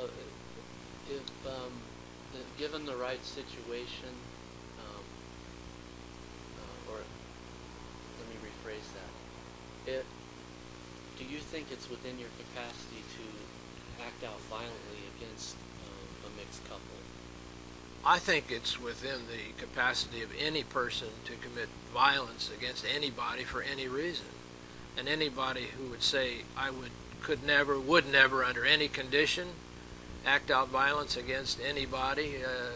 if given the right situation, or let me rephrase that. Do you think it's within your capacity to act out violently against a mixed couple? I think it's within the capacity of any person to commit violence against anybody for any reason. And anybody who would say, would never, under any condition, act out violence against anybody,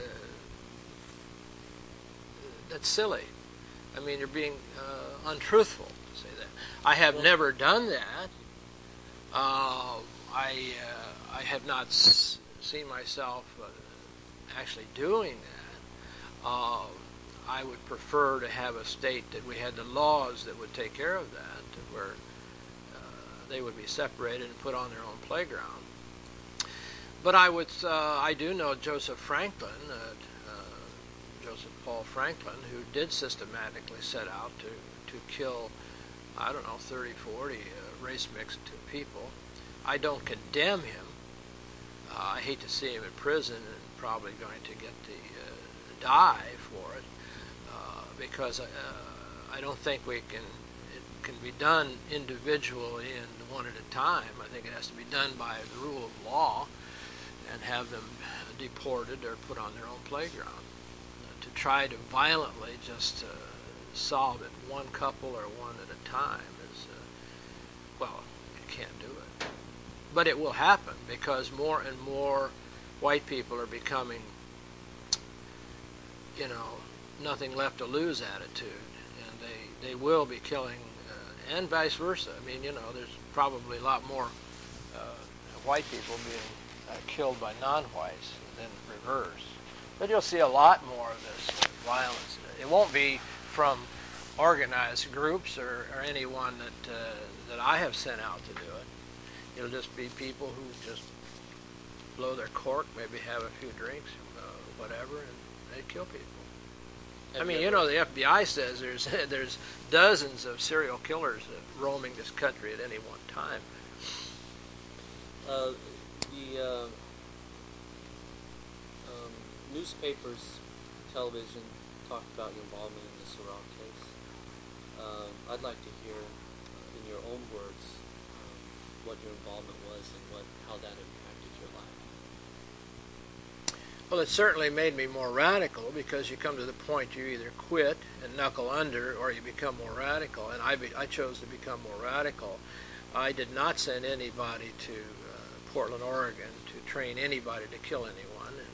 that's silly. I mean, you're being untruthful to say that. I have never done that. I have not seen myself actually doing that. I would prefer to have a state that we had the laws that would take care of that, where they would be separated and put on their own playground. But I do know Joseph Franklin, Joseph Paul Franklin, who did systematically set out to kill, 30, 40 race-mixed people. I don't condemn him. I hate to see him in prison and probably going to get the die for it, because I don't think it can be done individually and one at a time. I think it has to be done by the rule of law and have them deported or put on their own playground. To try to violently just solve it one couple or one at a time is, you can't do it. But it will happen because more and more white people are becoming, nothing left to lose attitude, and they will be killing, and vice versa. I mean, there's probably a lot more white people being killed by non-whites than reverse. But you'll see a lot more of this violence. It won't be from organized groups or anyone that I have sent out to do it. It'll just be people who just blow their cork, maybe have a few drinks, whatever, and they kill people. The FBI says there's dozens of serial killers roaming this country at any one time. The newspapers, television talked about your involvement in the Surratt case. I'd like to hear, in your own words, what your involvement was and how that impacted your life. Well, it certainly made me more radical, because you come to the point you either quit and knuckle under or you become more radical, and I chose to become more radical. I did not send anybody to Portland, Oregon to train anybody to kill anyone, and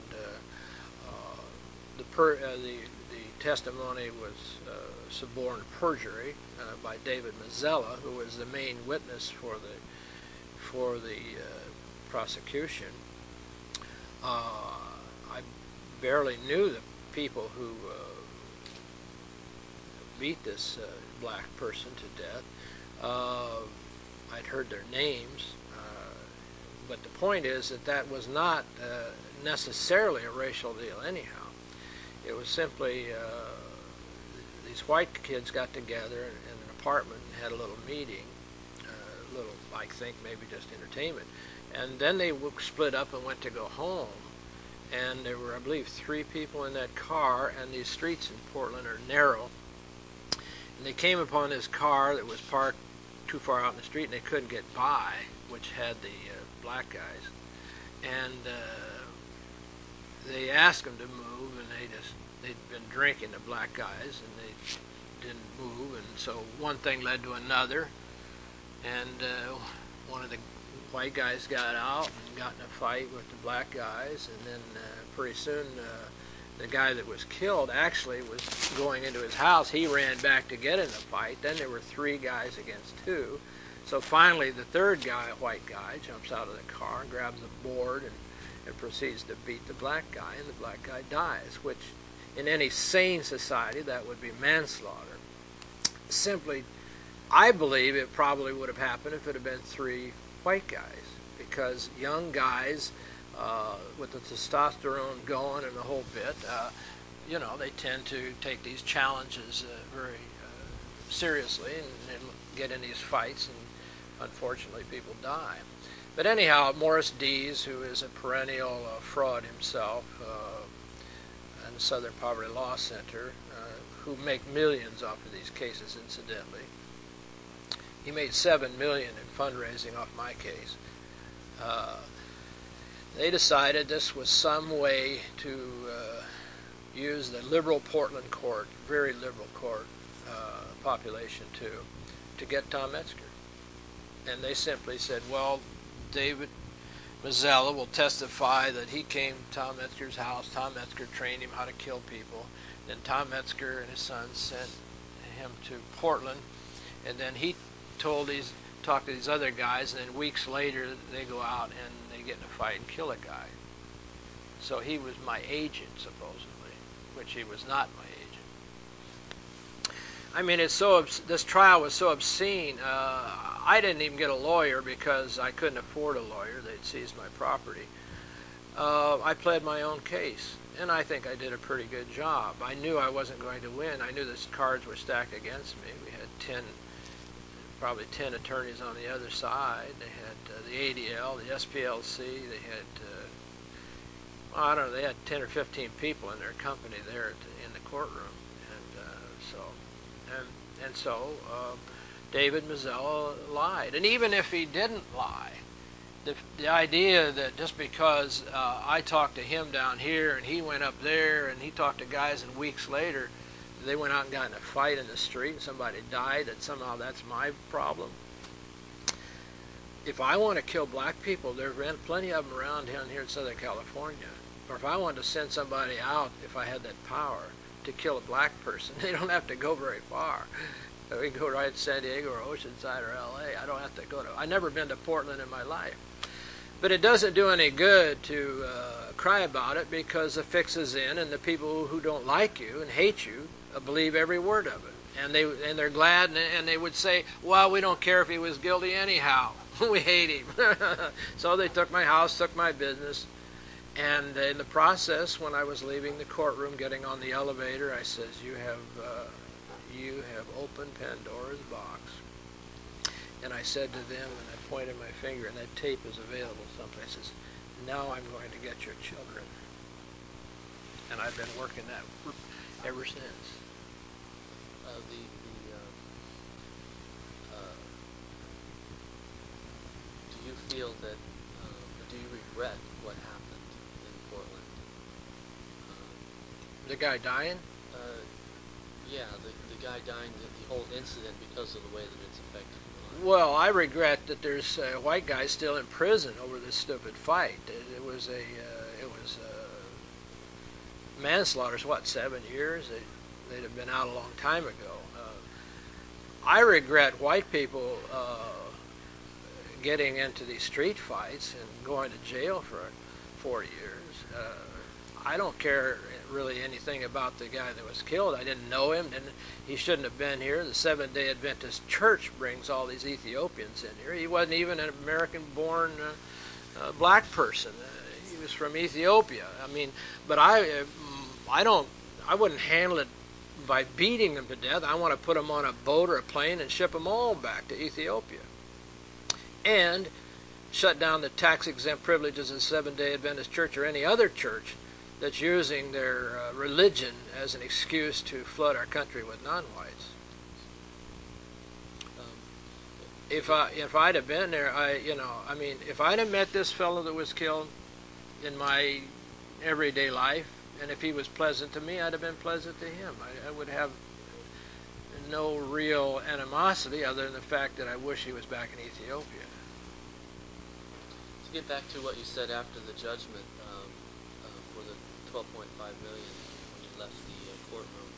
the testimony was suborned perjury by David Mazzella, who was the main witness for the prosecution. I barely knew the people who beat this black person to death. I'd heard their names, but the point is that was not necessarily a racial deal anyhow. It was simply these white kids got together in an apartment and had a little meeting, I think maybe just entertainment, and then they split up and went to go home. And there were, I believe, 3 people in that car, and these streets in Portland are narrow. And they came upon this car that was parked too far out in the street, and they couldn't get by, which had the black guys. And they asked them to move, and they'd been drinking, the black guys, and they didn't move. And so one thing led to another, and one of the white guys got out and got in a fight with the black guys, and then pretty soon the guy that was killed actually was going into his house. He ran back to get in the fight. Then there were 3 guys against 2. So finally the third guy, a white guy, jumps out of the car and grabs a board and proceeds to beat the black guy, and the black guy dies, which in any sane society that would be manslaughter. Simply, I believe it probably would have happened if it had been 3 white guys, because young guys with the testosterone going and the whole bit, they tend to take these challenges very seriously and get in these fights, and unfortunately people die. But anyhow, Morris Dees, who is a perennial fraud himself, and the Southern Poverty Law Center, who make millions off of these cases, incidentally. He made $7 million in fundraising off my case. They decided this was some way to use the liberal Portland court, very liberal court population to get Tom Metzger. And they simply said, well, David Mazzella will testify that he came to Tom Metzger's house. Tom Metzger trained him how to kill people. Then Tom Metzger and his son sent him to Portland, and then he talked to these other guys, and then weeks later they go out and they get in a fight and kill a guy. So he was my agent, supposedly, which he was not my agent. I mean, this trial was so obscene. I didn't even get a lawyer because I couldn't afford a lawyer. They'd seized my property. I pled my own case, and I think I did a pretty good job. I knew I wasn't going to win. I knew the cards were stacked against me. We had probably 10 attorneys on the other side. They had the ADL, the SPLC. They had, I don't know, they had 10 or 15 people in their company there in the courtroom. And so David Mazzella lied. And even if he didn't lie, the idea that just because I talked to him down here and he went up there and he talked to guys, and weeks later they went out and got in a fight in the street and somebody died, that somehow that's my problem. If I want to kill black people, there are plenty of them around down here in Southern California. Or if I wanted to send somebody out, if I had that power, to kill a black person, they don't have to go very far. We can go right to San Diego or Oceanside or LA. I don't have to go to... I've never been to Portland in my life. But it doesn't do any good to cry about it, because the fix is in, and the people who don't like you and hate you believe every word of it. And they're glad, and they would say, well, we don't care if he was guilty anyhow. We hate him. So they took my house, took my business. And in the process, when I was leaving the courtroom, getting on the elevator, I says, you have opened Pandora's box. And I said to them, and I pointed my finger, and that tape is available someplace. I says, now I'm going to get your children. And I've been working that ever since. Do you feel that, do you regret what happened in Portland? The guy dying? Yeah, the guy dying, the whole incident, because of the way that it's affected your life. Well, I regret that there's white guys still in prison over this stupid fight. It was manslaughter's what, 7 years? They'd have been out a long time ago. I regret white people getting into these street fights and going to jail for 4 years. I don't care really anything about the guy that was killed. I didn't know him. He shouldn't have been here. The Seventh-day Adventist Church brings all these Ethiopians in here. He wasn't even an American-born black person. He was from Ethiopia. I mean, but I wouldn't handle it by beating them to death. I want to put them on a boat or a plane and ship them all back to Ethiopia. And shut down the tax-exempt privileges of the Seventh-day Adventist Church or any other church that's using their religion as an excuse to flood our country with non-whites. If I'd have been there, if I'd have met this fellow that was killed in my everyday life, and if he was pleasant to me, I'd have been pleasant to him. I would have no real animosity other than the fact that I wish he was back in Ethiopia. To get back to what you said after the judgment for the $12.5 million when you left the courtroom,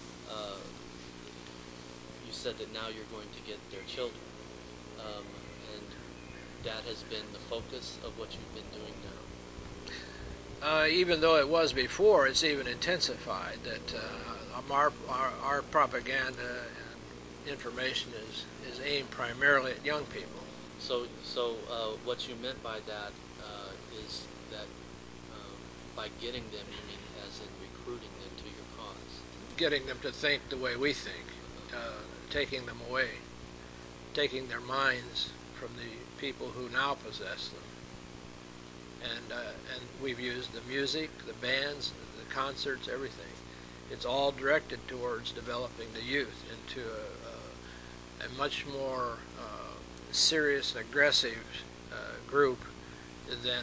you said that now you're going to get their children, and that has been the focus of what you've been doing now. Even though it was before, it's even intensified. That our propaganda and information is aimed primarily at young people. So what you meant by that is that by getting them, you mean as in recruiting them to your cause? Getting them to think the way we think, taking them away, taking their minds from the people who now possess them. And we've used the music, the bands, the concerts, everything. It's all directed towards developing the youth into a much more serious, aggressive group than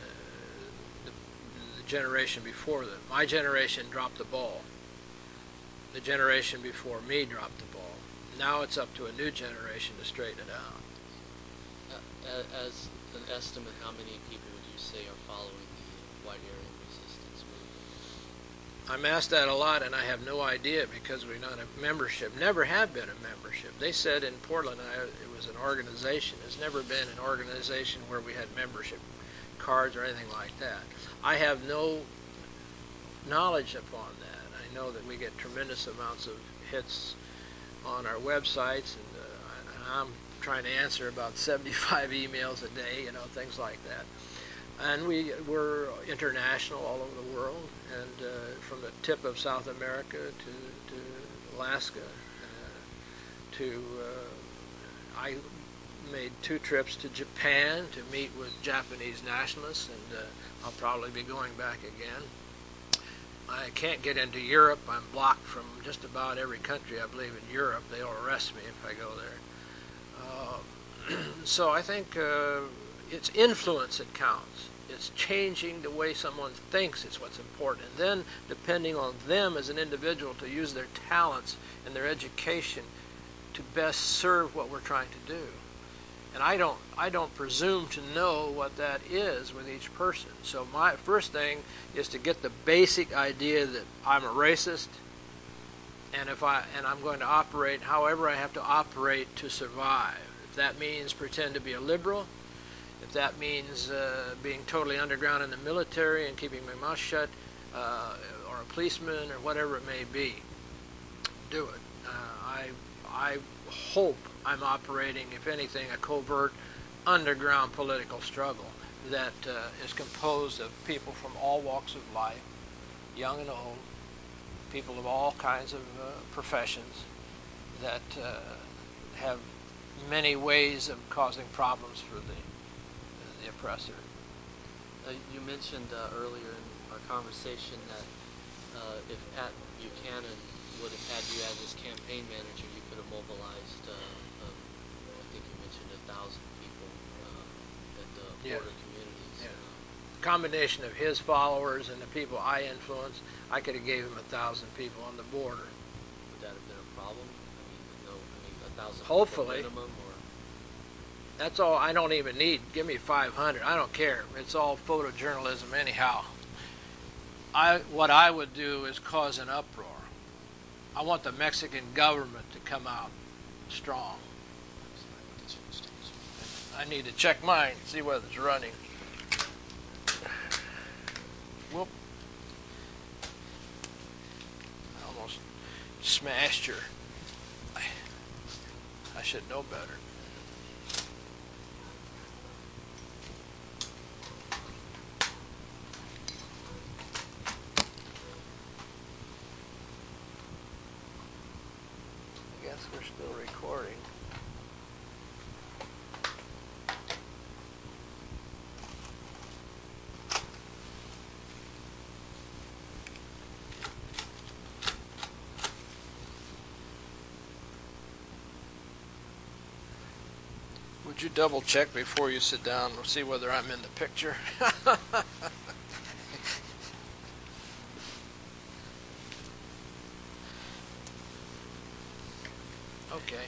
the generation before them. My generation dropped the ball. The generation before me dropped the ball. Now it's up to a new generation to straighten it out. As an estimate, how many people would you say are following the White Aryan Resistance movement? I'm asked that a lot, and I have no idea because we're not a membership. Never have been a membership. They said in Portland it was an organization. It's never been an organization where we had membership cards or anything like that. I have no knowledge upon that. I know that we get tremendous amounts of hits on our websites, and I'm trying to answer about 75 emails a day, things like that. And we're international all over the world, and from the tip of South America to Alaska, I made 2 trips to Japan to meet with Japanese nationalists, and I'll probably be going back again. I can't get into Europe. I'm blocked from just about every country, I believe, in Europe. They'll arrest me if I go there. So I think it's influence that counts. It's changing the way someone thinks is what's important. And then depending on them as an individual to use their talents and their education to best serve what we're trying to do. And I don't presume to know what that is with each person. So my first thing is to get the basic idea that I'm a racist, and I'm going to operate however I have to operate to survive. If that means pretend to be a liberal, if that means being totally underground in the military and keeping my mouth shut, or a policeman, or whatever it may be, do it. I hope I'm operating, if anything, a covert underground political struggle that is composed of people from all walks of life, young and old, people of all kinds of professions that have many ways of causing problems for the oppressor. You mentioned earlier in our conversation that if Pat Buchanan would have had you as his campaign manager, you could have mobilized, I think you mentioned 1,000 people at the border communities. Yeah. Combination of his followers and the people I influenced, I could have gave him 1,000 people on the border. Would that have been a problem? 1,000 Hopefully. minimum, or? That's all. I don't even need. Give me 500. I don't care. It's all photojournalism anyhow. What I would do is cause an uproar. I want the Mexican government to come out strong. I need to check mine, see whether it's running. Whoop. I almost smashed her. I should know better. I guess we're still recording. Would you double check before you sit down and see whether I'm in the picture? Okay.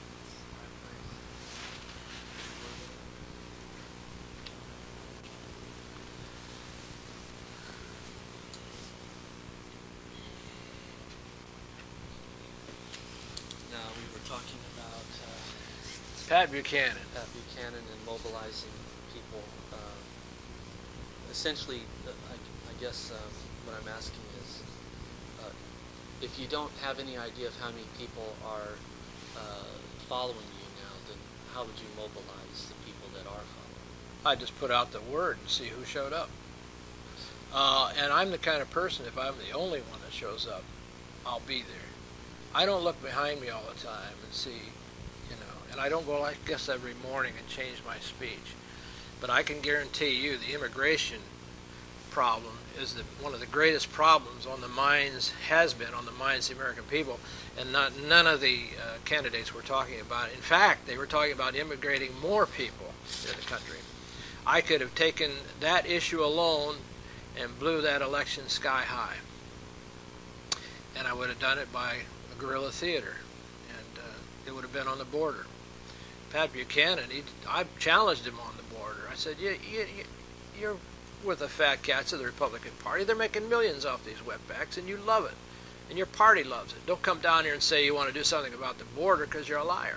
Now, we were talking about Pat Buchanan. Pat Buchanan and mobilizing people. Essentially, I guess what I'm asking is, if you don't have any idea of how many people are following you now, then how would you mobilize the people that are following? I just put out the word and see who showed up. And I'm the kind of person, if I'm the only one that shows up, I'll be there. I don't look behind me all the time and see, and I don't go, I guess, every morning and change my speech. But I can guarantee you the immigration problem is one of the greatest problems on the minds, has been on the minds of the American people, and none of the candidates were talking about it. In fact, they were talking about immigrating more people in the country. I could have taken that issue alone and blew that election sky high. And I would have done it by a guerrilla theater, and it would have been on the border. Pat Buchanan, I challenged him on the border. I said, you're with the fat cats of the Republican Party. They're making millions off these wetbacks, and you love it. And your party loves it. Don't come down here and say you want to do something about the border because you're a liar.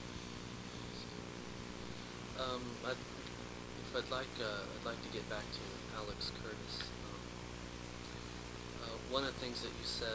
I'd like to get back to Alex Curtis. One of the things that you said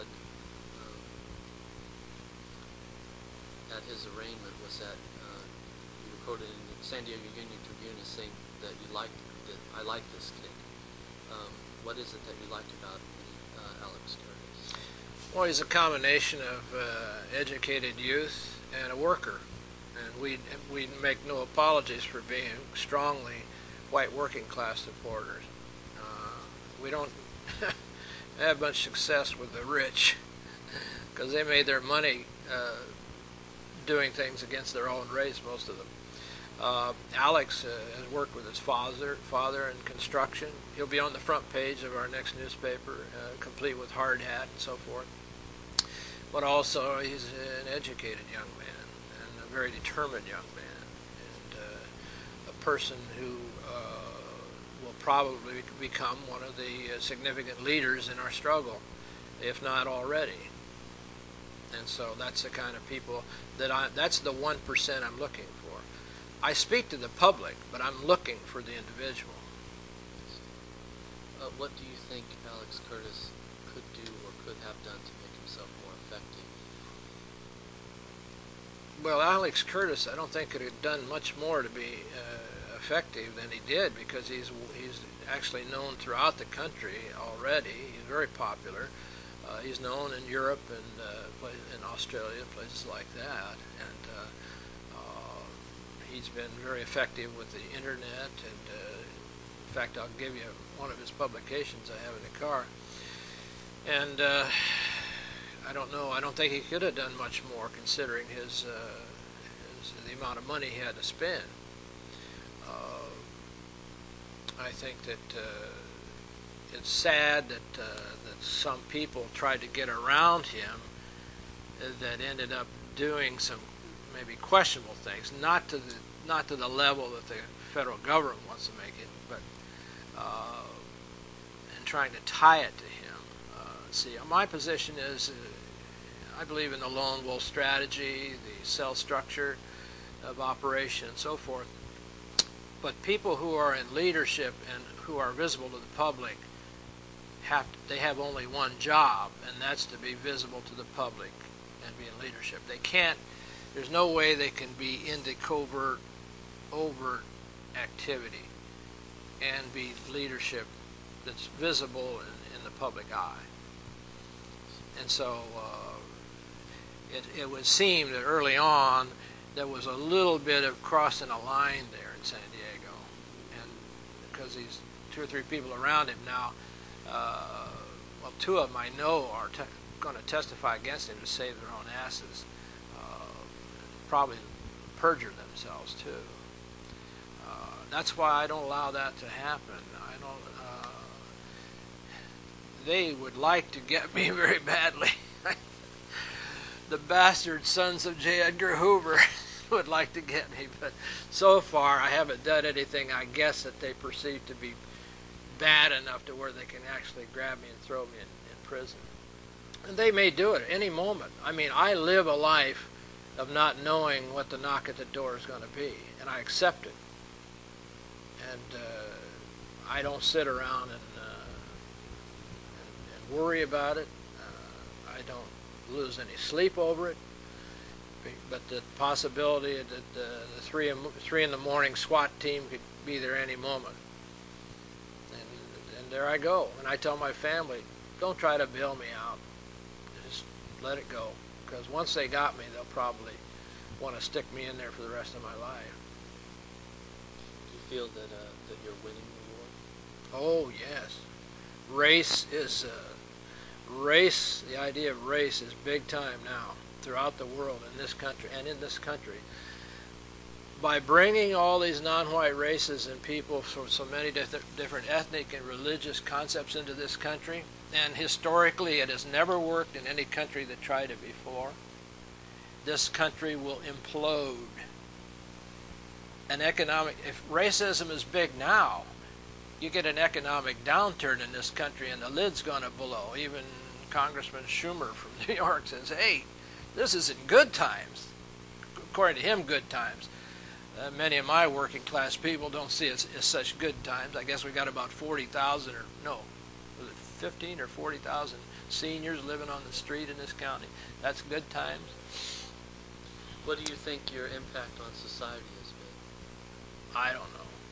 at his arraignment was that you were quoted in the San Diego Union Tribune as saying that I like this kid. What is it that you liked about Alex Curtis? Well, he's a combination of educated youth and a worker. And we make no apologies for being strongly white working class supporters. We don't have much success with the rich because they made their money doing things against their own race, most of them. Alex has worked with his father in construction. He'll be on the front page of our next newspaper, complete with hard hat and so forth. But also, he's an educated young man and a very determined young man, and a person who will probably become one of the significant leaders in our struggle, if not already. And so that's the kind of people that's the 1% I'm looking for. I speak to the public, but I'm looking for the individual. What do you think Alex Curtis could do or could have done to make himself more effective? Well, Alex Curtis, I don't think could have done much more to be effective than he did, because he's actually known throughout the country already. He's very popular. He's known in Europe and in Australia, places like that, and he's been very effective with the internet. And in fact, I'll give you one of his publications I have in the car. And I don't know. I don't think he could have done much more, considering the amount of money he had to spend. I think that it's sad that some people tried to get around him that ended up doing some maybe questionable things, not to the level that the federal government wants to make it, but and trying to tie it to him. See, my position is I believe in the lone wolf strategy, the cell structure of operation, and so forth. But people who are in leadership and who are visible to the public have only one job, and that's to be visible to the public and be in leadership. They can't. There's no way they can be into overt activity and be leadership that's visible in the public eye. And so it would seem that early on there was a little bit of crossing a line there in San Diego, and because these 2 or 3 people around him now, well, 2 of them I know are going to testify against him to save their own asses, probably perjure themselves too. That's why I don't allow that to happen. I don't. They would like to get me very badly. The bastard sons of J. Edgar Hoover would like to get me, but so far I haven't done anything, I guess, that they perceive to be bad enough to where they can actually grab me and throw me in prison. And they may do it at any moment. I mean, I live a life of not knowing what the knock at the door is going to be, and I accept it. And I don't sit around and worry about it. I don't lose any sleep over it. But the possibility that the 3 in the morning SWAT team could be there any moment. And there I go. And I tell my family, don't try to bail me out. Just let it go. Because once they got me, they'll probably want to stick me in there for the rest of my life. Do you feel that you're winning the war? Oh yes, the idea of race is big time now throughout the world, in this country and in this country. By bringing all these non-white races and people from so many different ethnic and religious concepts into this country, and historically it has never worked in any country that tried it before, this country will implode. If racism is big now, you get an economic downturn in this country and the lid's going to blow. Even Congressman Schumer from New York says, hey, this is in good times. According to him, good times. Many of my working class people don't see it as such good times. I guess we got about 40,000 was it 15 or 40,000 seniors living on the street in this county. That's good times. What do you think your impact on society has been? I don't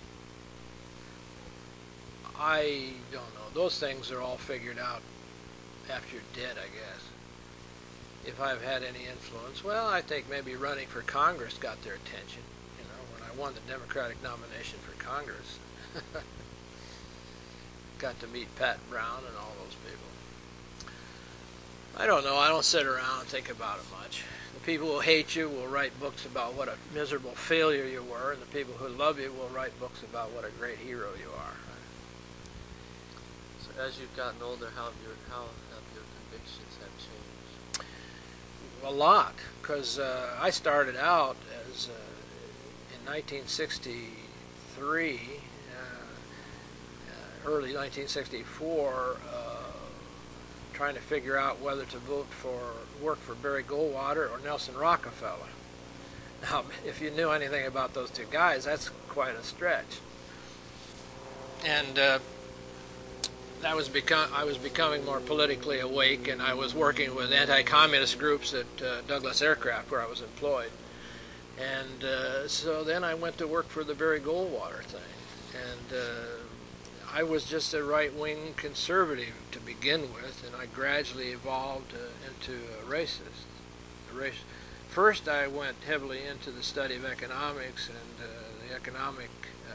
know. Those things are all figured out after you're dead, I guess. If I've had any influence, well, I think maybe running for Congress got their attention. When I won the Democratic nomination for Congress, got to meet Pat Brown and all those people. I don't know. I don't sit around and think about it much. The people who hate you will write books about what a miserable failure you were, and the people who love you will write books about what a great hero you are. So as you've gotten older, how have your convictions have changed? A lot, because I started out as in 1963, early 1964, trying to figure out whether to work for Barry Goldwater or Nelson Rockefeller. Now, if you knew anything about those two guys, that's quite a stretch. And I was becoming more politically awake, and I was working with anti-communist groups at Douglas Aircraft, where I was employed. And so then I went to work for the Barry Goldwater thing. And I was just a right-wing conservative to begin with, and I gradually evolved into a racist. First, I went heavily into the study of economics and the economic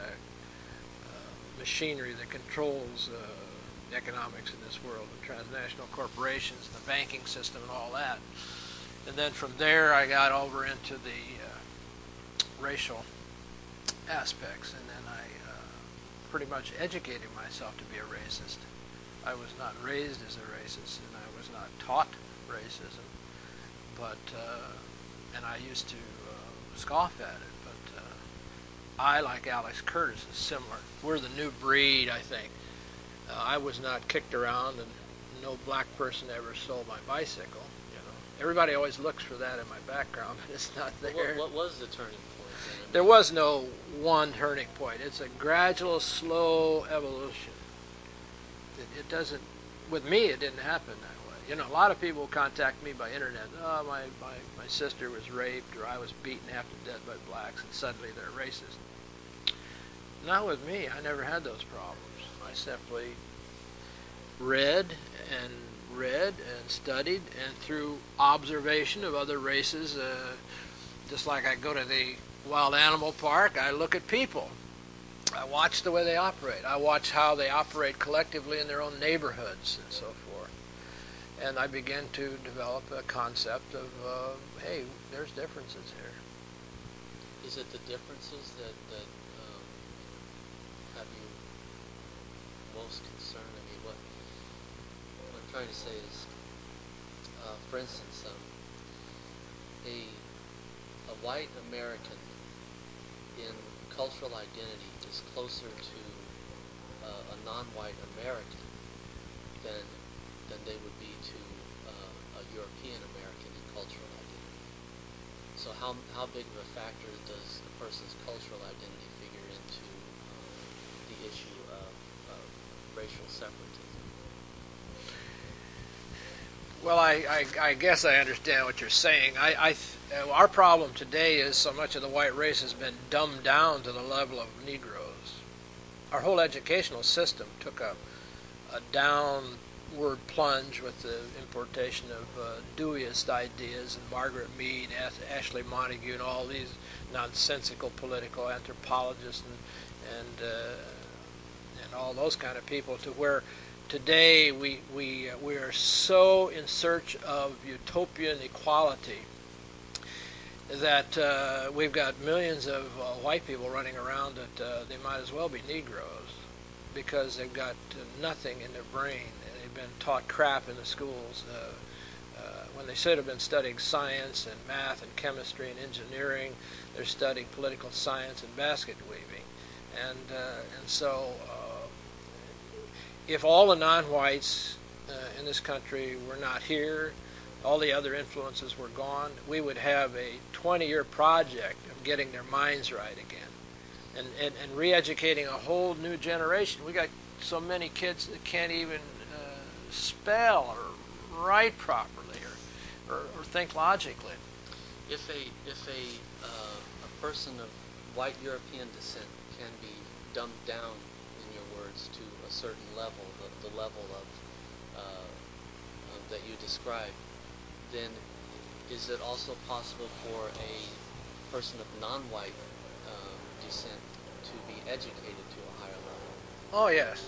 machinery that controls economics in this world, the transnational corporations, the banking system, and all that. And then from there, I got over into the racial aspects, and then I pretty much educated myself to be a racist. I was not raised as a racist, and I was not taught racism, but and I used to scoff at it. But I, like Alex Curtis, is similar. We're the new breed, I think. I was not kicked around, and no black person ever stole my bicycle. Everybody always looks for that in my background, but it's not there. What was the turning point? There was no one turning point. It's a gradual, slow evolution. It doesn't. With me, it didn't happen that way. A lot of people contact me by internet. Oh, my sister was raped, or I was beaten half to death by blacks, and suddenly they're racist. Not with me. I never had those problems. I simply read and studied, and through observation of other races, just like I go to the wild animal park, I look at people. I watch the way they operate. I watch how they operate collectively in their own neighborhoods and so forth. And I begin to develop a concept of, hey, there's differences here. Is it the differences that have you most concerned? I mean, what I'm trying to say is, for instance, a white American in cultural identity is closer to a non-white American than they would be to a European American in cultural identity. So how big of a factor does a person's cultural identity figure into the issue of racial separatism? Well, I guess I understand what you're saying. Our problem today is so much of the white race has been dumbed down to the level of Negroes. Our whole educational system took a down word plunge with the importation of Deweyist ideas and Margaret Mead, Ashley Montagu, and all these nonsensical political anthropologists and all those kind of people, to where today we are so in search of utopian equality that we've got millions of white people running around that they might as well be Negroes, because they've got nothing in their brain. They've been taught crap in the schools when they should have been studying science and math and chemistry and engineering. They're studying political science and basket weaving, and so if all the non-whites in this country were not here, all the other influences were gone, we would have a 20-year project of getting their minds right again and re-educating a whole new generation. We got so many kids that can't even spell or write properly or think logically. If a person of white European descent can be dumbed down, in your words, to a certain level, the level of that you described, then is it also possible for a person of non-white descent to be educated to a higher level? Oh, yes.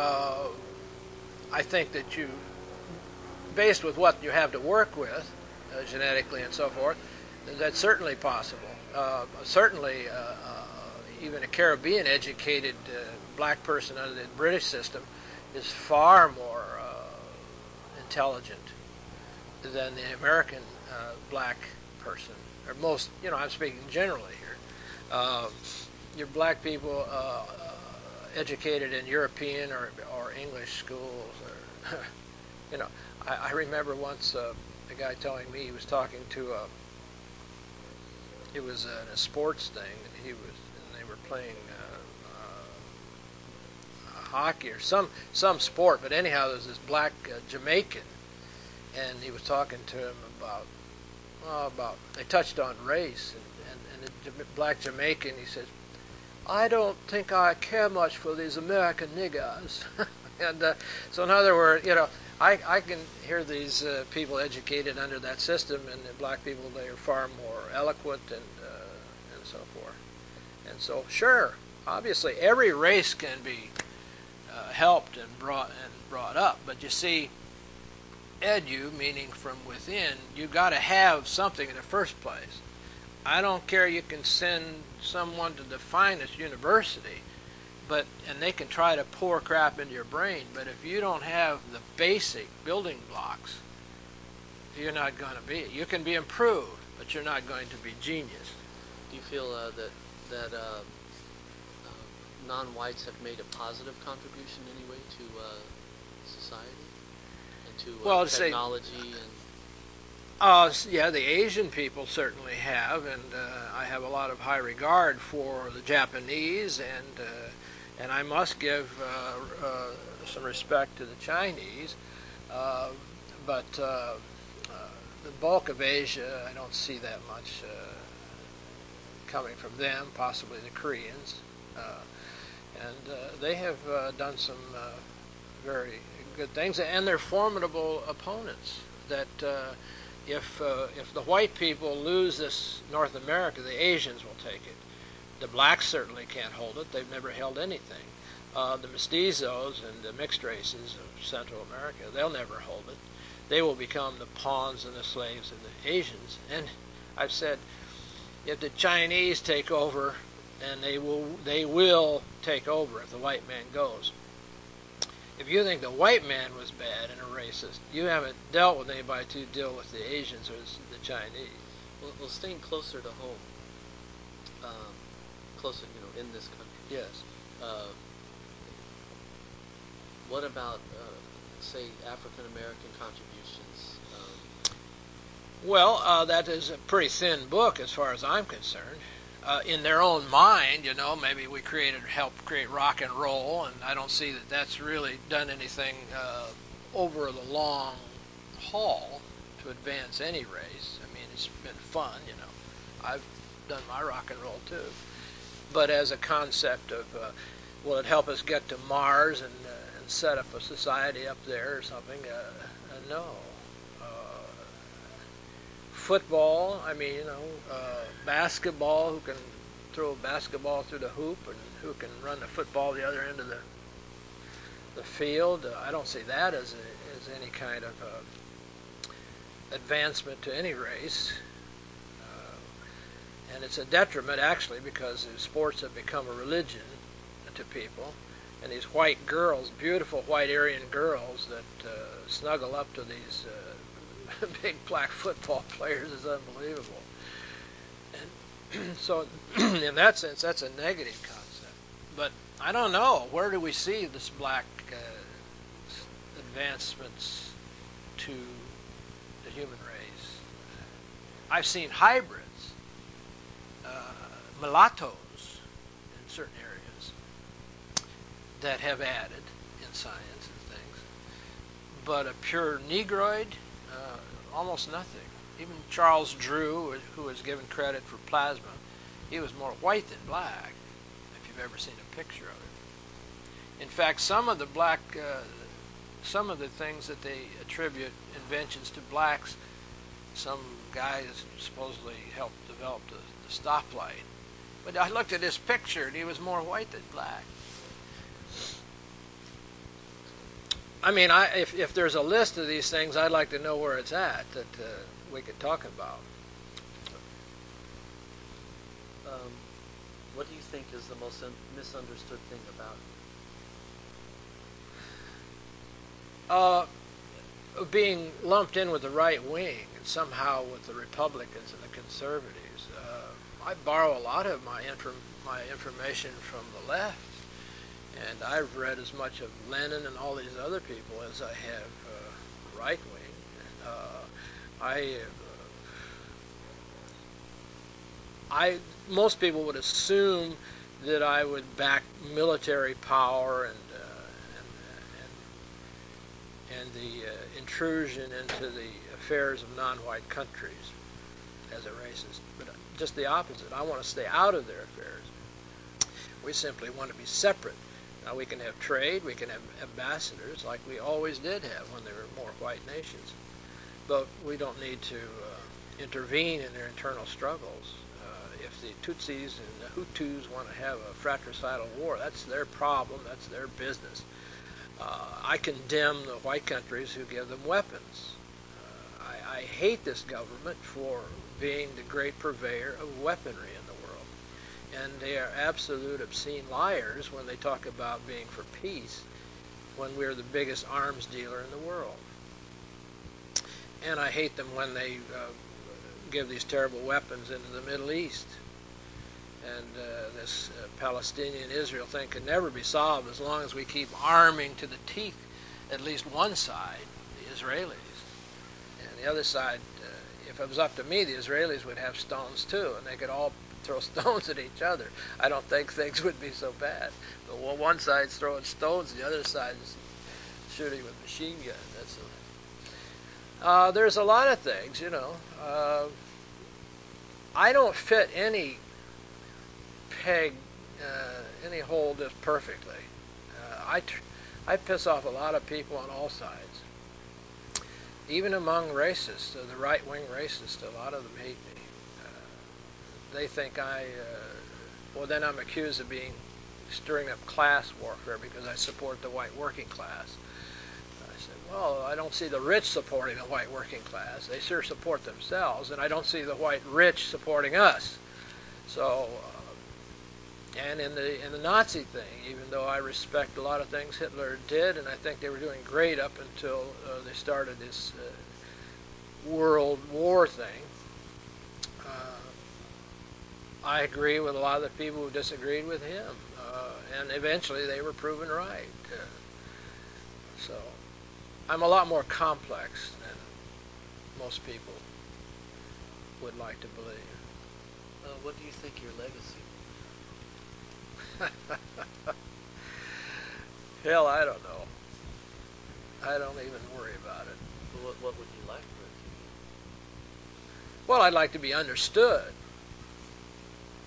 I think that based with what you have to work with, genetically and so forth, that's certainly possible. Certainly, even a Caribbean-educated black person under the British system is far more intelligent than the American black person, or most. I'm speaking generally here. Your black people educated in European or English schools, or I remember once a guy telling me he was talking to it was in a sports thing, and they were playing hockey or some sport, but anyhow there was this black Jamaican, and he was talking to him about they touched on race, and the black Jamaican, he says, "I don't think I care much for these American niggers." And so in other words, I can hear these people educated under that system, and the black people, they are far more eloquent and so forth. And so, sure, obviously, every race can be helped and brought up. But you see, edu, meaning from within, you've got to have something in the first place. I don't care. You can send someone to the finest university, and they can try to pour crap into your brain, but if you don't have the basic building blocks, you're not going to be. You can be improved, but you're not going to be genius. Do you feel that non-whites have made a positive contribution anyway to society and to technology yeah, the Asian people certainly have, and I have a lot of high regard for the Japanese, and I must give some respect to the Chinese, but the bulk of Asia, I don't see that much coming from them, possibly the Koreans, and they have done some very good things, and they're formidable opponents. That if the white people lose this North America, the Asians will take it. The blacks certainly can't hold it. They've never held anything. The mestizos and the mixed races of Central America, they'll never hold it. They will become the pawns and the slaves of the Asians. And I've said, if the Chinese take over, and they will take over if the white man goes. If you think the white man was bad and a racist, you haven't dealt with anybody to deal with the Asians or the Chinese. Well, staying closer to home, closer, in this country. Yes. What about, say, African American contributions? Well, that is a pretty thin book as far as I'm concerned. In their own mind, maybe we helped create rock and roll, and I don't see that that's really done anything over the long haul to advance any race. I mean, it's been fun, I've done my rock and roll too. But as a concept of, will it help us get to Mars and set up a society up there or something. No. Football, I mean, basketball, who can throw a basketball through the hoop and who can run the football the other end of the field. I don't see that as any kind of advancement to any race. And it's a detriment, actually, because sports have become a religion to people. And these white girls, beautiful white Aryan girls that snuggle up to these big black football players is unbelievable. And so in that sense, that's a negative concept. But I don't know, where do we see this black advancements to the human race? I've seen hybrids, mulattoes in certain areas that have added in science and things. But a pure Negroid, almost nothing. Even Charles Drew, who is given credit for plasma, he was more white than black, if you've ever seen a picture of it. In fact, some of the things that they attribute inventions to blacks, some guy supposedly helped develop the stoplight. But I looked at his picture, and he was more white than black. I mean, if there's a list of these things, I'd like to know where it's at that we could talk about. What do you think is the most misunderstood thing about it? Being lumped in with the right wing and somehow with the Republicans and the conservatives. I borrow a lot of my information from the left. And I've read as much of Lenin and all these other people as I have right wing. Most people would assume that I would back military power and the intrusion into the affairs of non-white countries as a racist, but just the opposite. I want to stay out of their affairs. We simply want to be separate. Now, we can have trade, we can have ambassadors, like we always did have when there were more white nations. But we don't need to intervene in their internal struggles. If the Tutsis and the Hutus want to have a fratricidal war, that's their problem, that's their business. I condemn the white countries who give them weapons. I hate this government for being the great purveyor of weaponry in the world. And they are absolute obscene liars when they talk about being for peace when we're the biggest arms dealer in the world. And I hate them when they give these terrible weapons into the Middle East. And this Palestinian-Israel thing can never be solved as long as we keep arming to the teeth at least one side, the Israelis. And the other side, if it was up to me, the Israelis would have stones too, and they could all throw stones at each other. I don't think things would be so bad. But one side's throwing stones, the other side's shooting with machine guns. There's a lot of things, I don't fit any peg, any hole just perfectly. I piss off a lot of people on all sides. Even among racists, the right-wing racists, a lot of them hate me. They think then I'm accused of stirring up class warfare because I support the white working class. I said, well, I don't see the rich supporting the white working class. They sure support themselves, and I don't see the white rich supporting us. So, and in the Nazi thing, even though I respect a lot of things Hitler did, and I think they were doing great up until they started this World War thing, I agree with a lot of the people who disagreed with him, and eventually they were proven right. So I'm a lot more complex than most people would like to believe. What do you think your legacy Hell, I don't know. I don't even worry about it. Well, what would you like for it to be? Well, I'd like to be understood.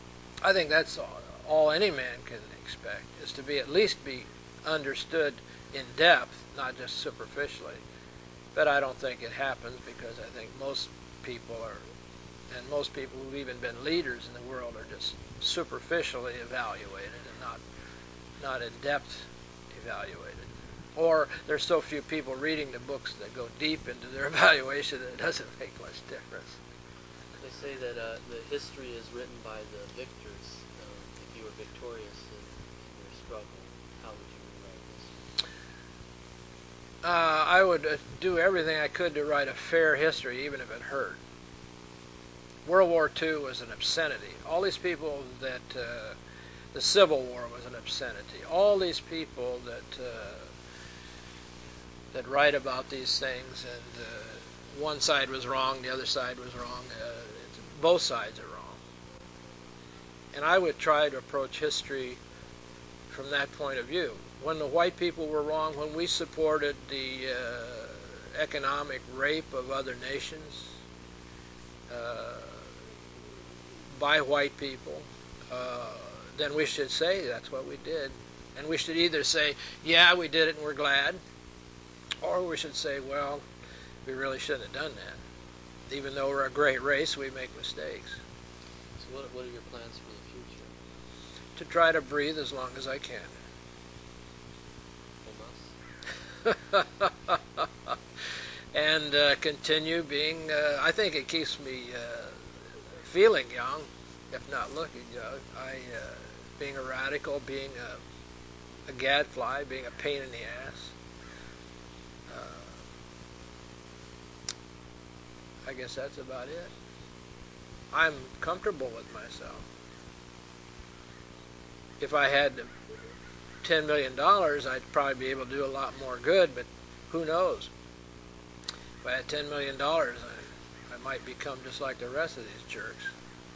I think that's all any man can expect, is to at least be understood in depth, not just superficially. But I don't think it happens because I think most people are, and most people who've even been leaders in the world are just superficially evaluated and not in depth evaluated. Or there's so few people reading the books that go deep into their evaluation that it doesn't make much difference. They say that the history is written by the victors. If you were victorious in your struggle, how would you rewrite this? I would do everything I could to write a fair history, even if it hurt. World War II was an obscenity. All these people that the Civil War was an obscenity. All these people that write about these things, and one side was wrong, the other side was wrong. Both sides are wrong. And I would try to approach history from that point of view. When the white people were wrong, when we supported the economic rape of other nations by white people, then we should say that's what we did. And we should either say, yeah, we did it and we're glad, or we should say, well, we really shouldn't have done that. Even though we're a great race, we make mistakes. So what are your plans for the future? To try to breathe as long as I can. And continue being, I think it keeps me feeling young, if not looking young. Being a radical, being a gadfly, being a pain in the ass. I guess that's about it. I'm comfortable with myself. If I had $10 million, I'd probably be able to do a lot more good, but who knows? If I had $10 million, I might become just like the rest of these jerks.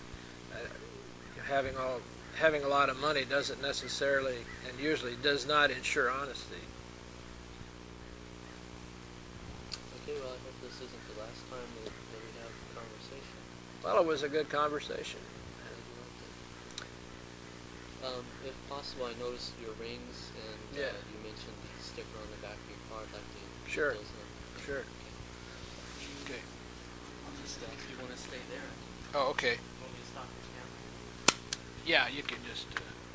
Having a lot of money doesn't necessarily, and usually does not, ensure honesty. Okay, well, I hope this isn't the last time that we have a conversation. Well, it was a good conversation. If possible, I noticed your rings, and Yeah. you mentioned the sticker on the back of your car. I'd like to Sure. put those in. Sure. Okay. Just, if you want to stay there, Oh, okay. want me to stop the camera? Yeah, you can just...